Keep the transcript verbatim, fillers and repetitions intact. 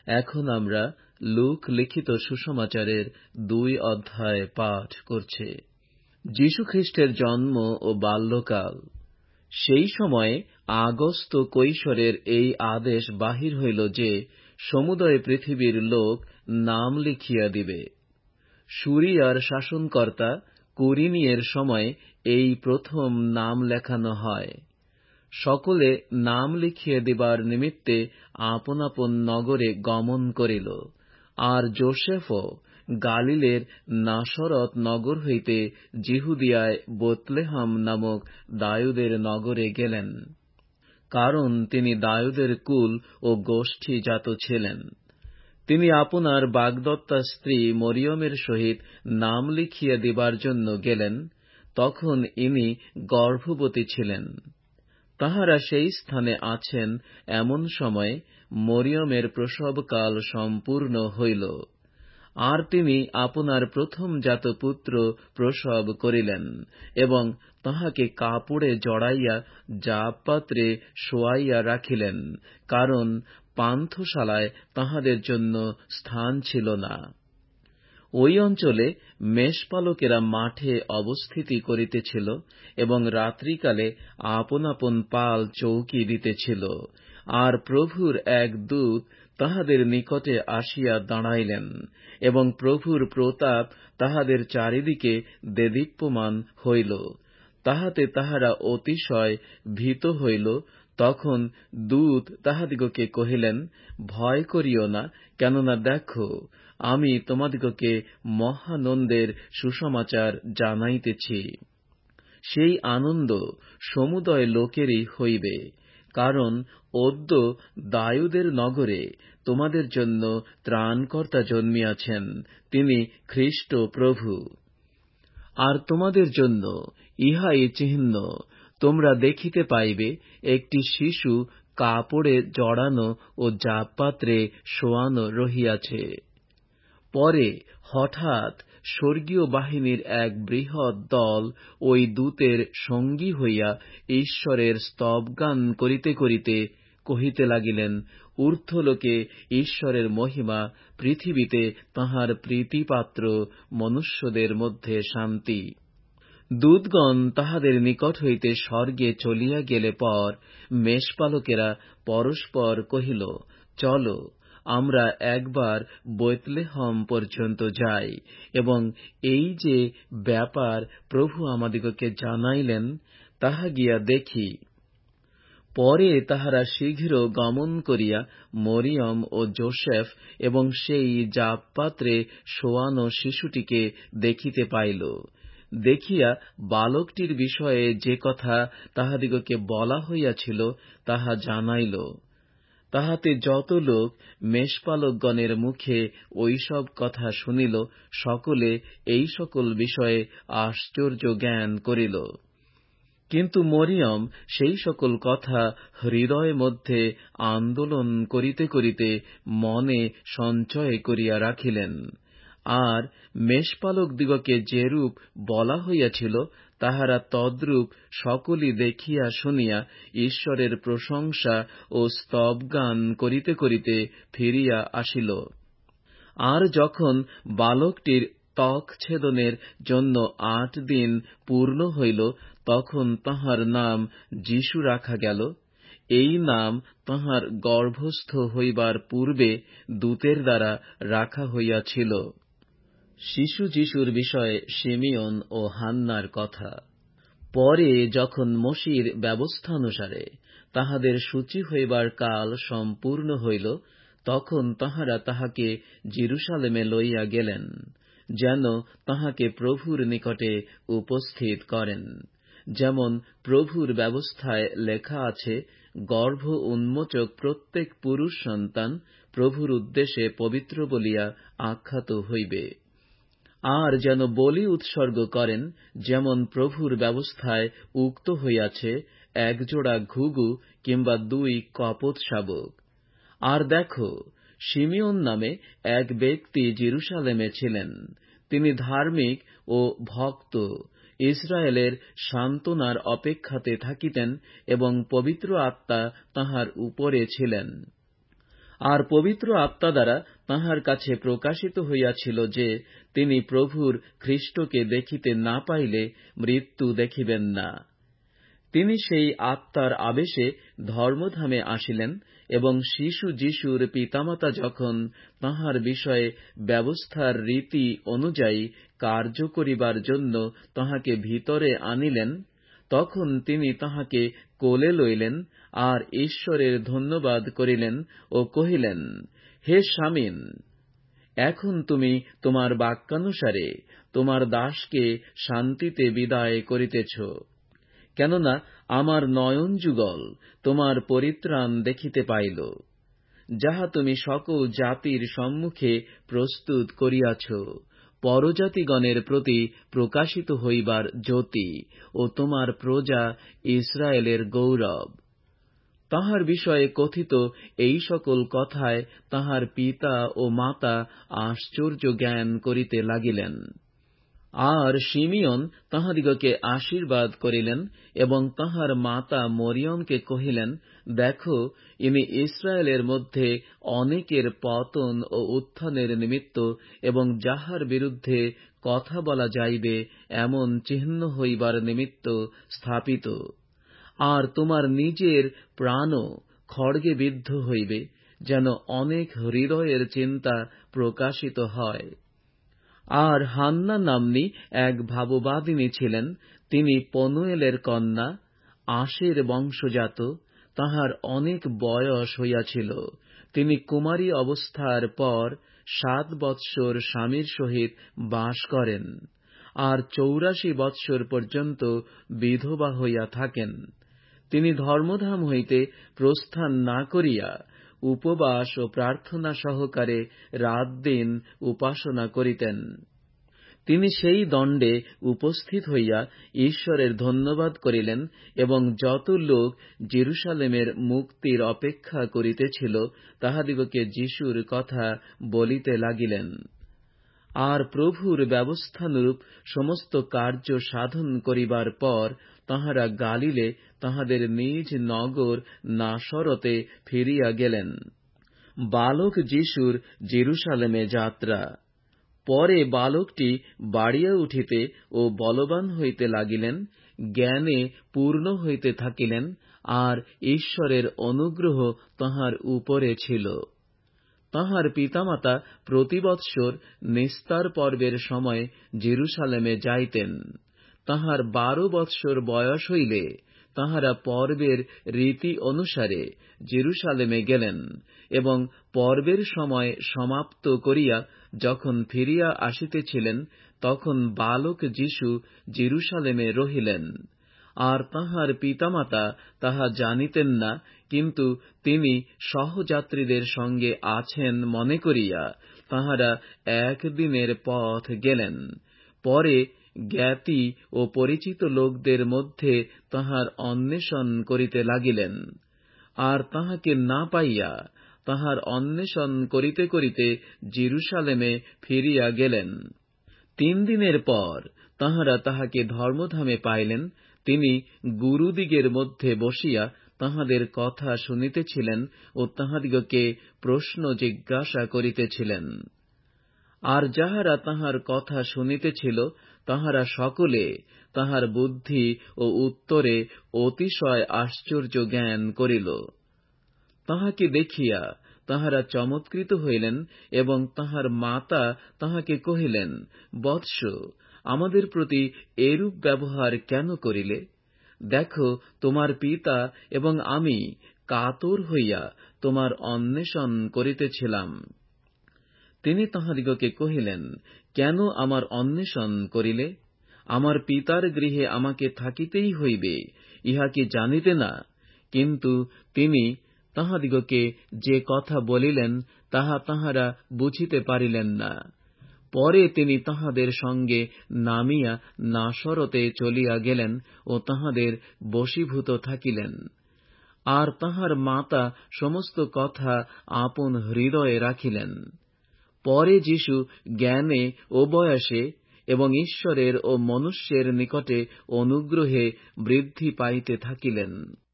এখন আমরা লূক লিখিত সুসমাচারের দুই অধ্যায় পাঠ করছি। যীশুখ্রিস্টের জন্ম ও বাল্যকাল। সেই সময়ে আগস্ত কৈশোরের এই আদেশ বাহির হইল যে, সমুদয় পৃথিবীর লোক নাম লিখিয়া দিবে। সুরিয়ার শাসনকর্তা কুরিনিয়ের সময় এই প্রথম নাম লেখানো হয়। সকলে নাম লিখিয়ে দিবার নিমিত্তে আপন আপন নগরে গমন করিল। আর যোসেফও গালিলের নাসরত নগর হইতে জিহুদিয়ায় বেথলেহেম নামক দাউদের নগরে গেলেন, কারণ তিনি দাউদের কুল ও গোষ্ঠী জাত ছিলেন। তিনি আপনার বাগদত্তা স্ত্রী মরিয়মের সহিত নাম লিখিয়ে দিবার জন্য গেলেন। তখন ইনি গর্ভবতী ছিলেন। তাঁহারা সেই স্থানে আছেন এমন সময় মরিয়মের প্রসবকাল সম্পূর্ণ হইল। আর তিনি আপনার প্রথম জাত পুত্র প্রসব করিলেন এবং তাহাকে কাপড়ে জড়াইয়া জাবপাত্রে শোয়াইয়া রাখিলেন, কারণ পান্থশালায় তাহাদের জন্য স্থান ছিল না। ওই অঞ্চলে মেষপালকেরা মাঠে অবস্থিতি করিতেছিল এবং রাত্রিকালে আপন আপন পাল চৌকি দিতেছিল। আর প্রভুর এক দূত তাহাদের নিকটে আসিয়া দাঁড়াইলেন এবং প্রভুর প্রতাপ তাহাদের চারিদিকে দেদীপ্যমান হইল। তাহাতে তাহারা অতিশয় ভীত হইল। তখন দূত তাহাদিগকে কহিলেন, ভয় করিও না, কেননা দেখো, আমি তোমাদিগকে মহানন্দের সুসমাচার জানাইতেছি। সেই আনন্দ সমুদয় লোকেরই হইবে, কারণ অদ্য দাউদের নগরে তোমাদের জন্য ত্রাণকর্তা জন্মিয়াছেন, তিনি খ্রীষ্ট প্রভু। আর তোমাদের জন্য ইহাই চিহ্ন, তোমরা দেখিতে পাইবে, একটি শিশু কাপড়ে জড়ানো ও জাবপাত্রে শোয়ানো রহিয়াছে। পরে হঠাৎ স্বর্গীয় বাহিনীর এক বৃহৎ দল ওই দূতের সঙ্গী হইয়া ঈশ্বরের স্তবগান করিতে করিতে কহিতে লাগিলেন, ঊর্ধ্বলোকে ঈশ্বরের মহিমা, পৃথিবীতে তাঁহার প্রীতিপাত্র, মনুষ্যদের মধ্যে শান্তি। দূতগণ তাহাদের নিকট হইতে স্বর্গে চলিয়া গেলে পর মেষপালকেরা পরস্পর কহিল, চলো, আমরা একবার বেথলেহেম পর্যন্ত যাই এবং এই যে ব্যাপার প্রভু আমাদিগকে জানাইলেন, তাহা গিয়া দেখি। পরে তাহারা শীঘ্র গমন করিয়া মরিয়ম ও যোসেফ এবং সেই জাবপাত্রে শোয়ানো শিশুটিকে দেখিতে পাইল। দেখিয়া বালকটির বিষয়ে যে কথা তাহাদিগকে বলা হইয়াছিল তাহা জানাইল। তাহাতে যত লোক মেষপালকগণের মুখে ঐসব কথা শুনিল, সকলে এই সকল বিষয়ে আশ্চর্য জ্ঞান করিল। কিন্তু মরিয়ম সেই সকল কথা হৃদয় মধ্যে আন্দোলন করিতে করিতে মনে সঞ্চয় করিয়া রাখিলেন। আর মেষপালকদিগকে যেরূপ বলা হইয়াছিল, তাহারা তদ্রূপ সকলই দেখিয়া শুনিয়া ঈশ্বরের প্রশংসা ও স্তবগান করিতে করিতে ফিরিয়া আসিল। আর যখন বালকটির ত্বক ছেদনের জন্য আট দিন পূর্ণ হইল, তখন তাহার নাম যীশু রাখা গেল। এই নাম তাহার গর্ভস্থ হইবার পূর্বে দূতের দ্বারা রাখা হইয়াছিল। শিশু যীশুর বিষয়ে শিমিয়ন ও হান্নার কথা। পরে যখন মোশির ব্যবস্থানুসারে তাহাদের সূচি হইবার কাল সম্পূর্ণ হইল, তখন তাহারা তাহাকে জেরুসালেমে লইয়া গেলেন, যেন তাহাকে প্রভুর নিকটে উপস্থিত করেন। যেমন প্রভুর ব্যবস্থায় লেখা আছে, গর্ভ উন্মোচক প্রত্যেক পুরুষ সন্তান প্রভুর উদ্দেশ্যে পবিত্র বলিয়া আখ্যাত হইবে। আর যেন বলি উৎসর্গ করেন, যেমন প্রভুর ব্যবস্থায় উক্ত হইয়াছে, একজোড়া ঘুঘু কিংবা দুই কপোত শাবক। আর দেখো, শিমিয়ন নামে এক ব্যক্তি জেরুসালেমে ছিলেন। তিনি ধার্মিক ও ভক্ত, ইসরায়েলের সান্ত্বনার অপেক্ষাতে থাকিতেন এবং পবিত্র আত্মা তাঁহার উপরে ছিলেন। আর পবিত্র আত্মা দ্বারা তাঁহার কাছে প্রকাশিত হইয়াছিল যে তিনি প্রভুর খ্রীষ্টকে দেখিতে না পাইলে মৃত্যু দেখিবেন না। তিনি সেই আত্মার আবেশে ধর্মধামে আসিলেন এবং শিশু যিশুর পিতামাতা যখন তাঁহার বিষয়ে ব্যবস্থার রীতি অনুযায়ী কার্য করিবার জন্য তাঁহাকে ভিতরে আনিলেন, তখন তিনি তাঁহাকে কোলে লইলেন আর ঈশ্বরের ধন্যবাদ করিলেন ও কহিলেন, হে স্বামীন, এখন তুমি তোমার বাক্যানুসারে তোমার দাসকে শান্তিতে বিদায় করিতেছ, কেননা আমার নয়ন যুগল তোমার পরিত্রাণ দেখিতে পাইল, যাহা তুমি সকল জাতির সম্মুখে প্রস্তুত করিয়াছ, পরজাতিগণের প্রতি প্রকাশিত হইবার জ্যোতি ও তোমার প্রজা ইসরায়েলের গৌরব। তাঁহার বিষয়ে কথিত এই সকল কথায় তাঁহার পিতা ও মাতা আশ্চর্য জ্ঞান করিতে লাগিলেন। আর শিমিয়ন তাঁহাদিগকে আশীর্বাদ করিলেন এবং তাঁহার মাতা মরিয়মকে কহিলেন, দেখো, ইনি ইসরায়েলের মধ্যে অনেকের পতন ও উত্থানের নিমিত্ত এবং যাহার বিরুদ্ধে কথা বলা যাইবে এমন চিহ্ন হইবার নিমিত্ত স্থাপিত। আর তোমার নিজের প্রাণও খড়গে বিদ্ধ হইবে, যেন অনেক হৃদয়ের চিন্তা প্রকাশিত হয়। আর হান্না নাম্নী এক ভাববাদিনী ছিলেন, তিনি পনুয়েলের কন্যা, আশের বংশজাত। তাহার অনেক বয়স হইয়াছিল। তিনি কুমারী অবস্থার পর সাত বৎসর স্বামীর সহিত বাস করেন, আর চৌরাশি বৎসর পর্যন্ত বিধবা হইয়া থাকেন। তিনি ধর্মধাম হইতে প্রস্থান না করিয়া উপবাস ও প্রার্থনা সহকারে রাত দিন উপাসনা করিতেন। তিনি সেই দণ্ডে উপস্থিত হইয়া ঈশ্বরের ধন্যবাদ করিলেন এবং যত লোক জেরুসালেমের মুক্তির অপেক্ষা করিতেছিল তাহাদিগকে যিশুর কথা বলিতে লাগিলেন। আর প্রভুর ব্যবস্থানুরূপ সমস্ত কার্য সাধন করিবার পর তাঁহারা গালিলে তাঁহাদের নিজ নগর নাসরতে ফিরিয়া গেলেন। বালক যিশুর জেরুসালেমে যাত্রা। পরে বালকটি বাড়িয়া উঠিতে ও বলবান হইতে লাগিলেন, জ্ঞানে পূর্ণ হইতে থাকিলেন, আর ঈশ্বরের অনুগ্রহ তাঁহার উপরে ছিল। তাঁহার পিতামাতা প্রতি বৎসর নিস্তার পর্বের সময় জেরুসালেমে যাইতেন। তাঁহার বারো বৎসর বয়স হইলে তাঁহারা পর্বের রীতি অনুসারে জেরুসালেমে গেলেন এবং পর্বের সময় সমাপ্ত করিয়া যখন ফিরিয়া আসিতেছিলেন, তখন বালক যিশু জেরুসালেমে রহিলেন। আর তাঁহার পিতামাতা তাহা জানিতেন না, কিন্তু তিনি সহযাত্রীদের সঙ্গে আছেন মনে করিয়া তাঁহারা একদিনের পথ গেলেন। পরে জ্ঞাতি ও পরিচিত লোকদের মধ্যে তাঁহার অন্বেষণ করিতে লাগিলেন। আর তাঁহাকে না পাইয়া তাঁহার অন্বেষণ করিতে করিতে জেরুসালেমে ফিরিয়া গেলেন। তিন দিনের পর তাঁহারা তাহাকে ধর্মধামে পাইলেন। তিনি গুরুদিগের মধ্যে বসিয়া তাঁহাদের কথা শুনিতেছিলেন ও তাঁহাদিগকে প্রশ্ন জিজ্ঞাসা করিতেছিলেন। আর যাহারা তাঁহার কথা শুনিতেছিল তাহারা সকলে তাঁহার বুদ্ধি ও উত্তরে অতিশয় আশ্চর্য জ্ঞান করিল। তাঁহাকে দেখিয়া তাহারা চমৎকৃত হইলেন এবং তাঁহার মাতা তাঁহাকে কহিলেন, বৎস, আমাদের প্রতি এরূপ ব্যবহার কেন করিলে? দেখো, তোমার পিতা এবং আমি কাতর হইয়া তোমার অন্বেষণ করিতেছিলাম। তিনি তাঁহাদিগকে কহিলেন, কেন আমার অন্বেষণ করিলে? আমার পিতার গৃহে আমাকে থাকিতেই হইবে, ইহা কি জানিতে না? কিন্তু তিনি তাঁহাদিগকে যে কথা বলিলেন তাহা তাঁহারা বুঝিতে পারিলেন না। পরে তিনি তাঁহাদের সঙ্গে নামিয়া নাসরতে চলিয়া গেলেন ও তাঁহাদের বশীভূত থাকিলেন। আর তাঁহার মাতা সমস্ত কথা আপন হৃদয়ে রাখিলেন। পরে যিশু জ্ঞানে ও বয়সে এবং ঈশ্বরের ও মনুষ্যের নিকটে অনুগ্রহে বৃদ্ধি পাইতে থাকিলেন।